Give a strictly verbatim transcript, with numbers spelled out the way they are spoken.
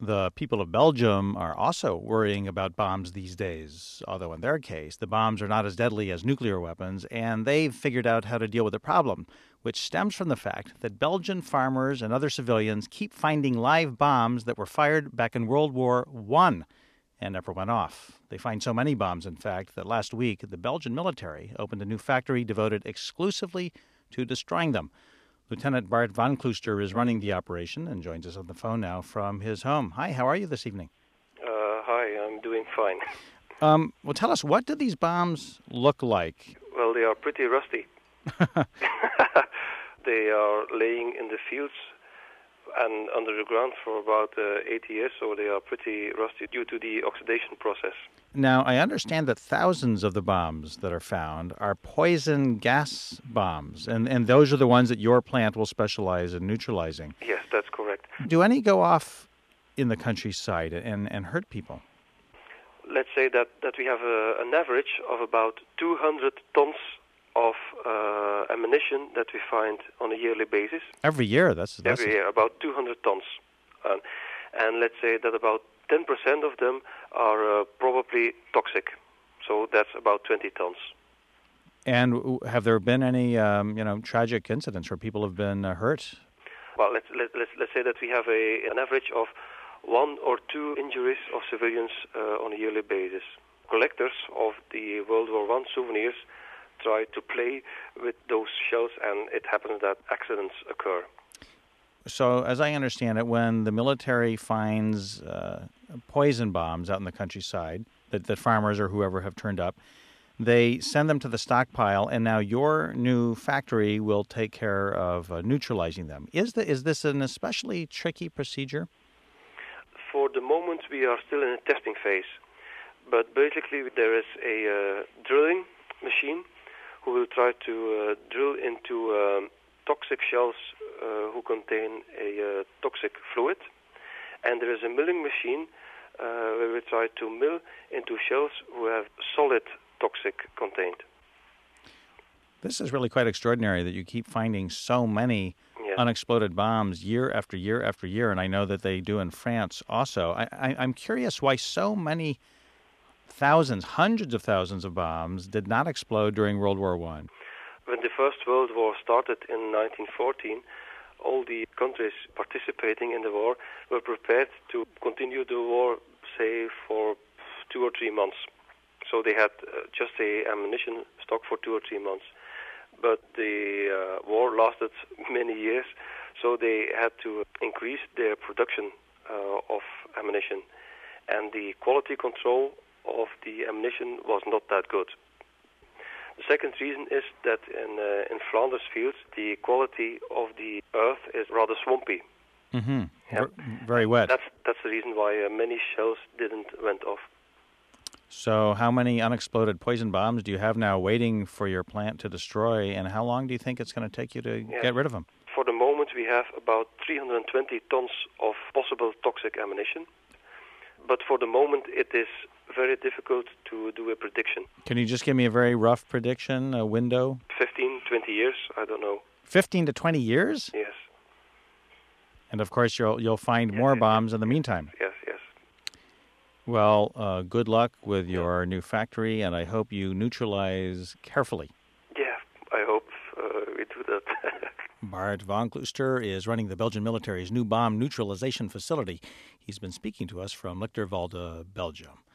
The people of Belgium are also worrying about bombs these days, although in their case, the bombs are not as deadly as nuclear weapons, and they've figured out how to deal with the problem, which stems from the fact that Belgian farmers and other civilians keep finding live bombs that were fired back in World War One and never went off. They find so many bombs, in fact, that last week the Belgian military opened a new factory devoted exclusively to destroying them. Lieutenant Bart van Klooster is running the operation and joins us on the phone now from his home. Hi, how are you this evening? Uh, hi, I'm doing fine. Um, well, tell us, what do these bombs look like? Well, they are pretty rusty. They are laying in the fields and under the ground for about uh, eighty years, so they are pretty rusty due to the oxidation process. Now, I understand that thousands of the bombs that are found are poison gas bombs, and, and those are the ones that your plant will specialize in neutralizing. Yes, that's correct. Do any go off in the countryside and, and hurt people? Let's say that, that we have a, an average of about two hundred tons of uh, ammunition that we find on a yearly basis. Every year? That's, that's Every year, about two hundred tons. Um, and let's say that about ten percent of them are uh, probably toxic. So that's about twenty tons. And have there been any, um, you know, tragic incidents where people have been uh, hurt? Well, let's, let, let's, let's say that we have a, an average of one or two injuries of civilians uh, on a yearly basis. Collectors of the World War One souvenirs try to play with those shells, and it happens that accidents occur. So, as I understand it, when the military finds uh, poison bombs out in the countryside that, that farmers or whoever have turned up, they send them to the stockpile, and now your new factory will take care of uh, neutralizing them. Is, the, is this an especially tricky procedure? For the moment, we are still in a testing phase. But basically, there is a uh, drilling machine who will try to uh, drill into um, toxic shells uh, who contain a uh, toxic fluid. And there is a milling machine uh, where we try to mill into shells who have solid toxic contained. This is really quite extraordinary that you keep finding so many yeah. unexploded bombs year after year after year, and I know that they do in France also. I, I, I'm curious why so many thousands, hundreds of thousands of bombs did not explode during World War One. When the First World War started in nineteen fourteen, all the countries participating in the war were prepared to continue the war, say, for two or three months. So they had uh, just a ammunition stock for two or three months. But the uh, war lasted many years, so they had to increase their production uh, of ammunition. And the quality control of the ammunition was not that good. The second reason is that in uh, in Flanders fields, the quality of the earth is rather swampy. Mm-hmm. Yeah. Very wet. That's that's the reason why uh, many shells didn't went off. So how many unexploded poison bombs do you have now waiting for your plant to destroy, and how long do you think it's going to take you to yeah. get rid of them? For the moment, we have about three hundred twenty tons of possible toxic ammunition. But for the moment, it is very difficult to do a prediction. Can you just give me a very rough prediction, a window? fifteen, twenty years, I don't know. fifteen to twenty years? Yes. And of course, you'll you'll find yes, more yes, bombs yes, in the meantime. Yes, yes. Well, uh, good luck with your new factory, and I hope you neutralize carefully. Yeah, I hope uh, we do that. Bart van Klooster is running the Belgian military's new bomb neutralization facility. He's been speaking to us from Lichterwolde, Belgium.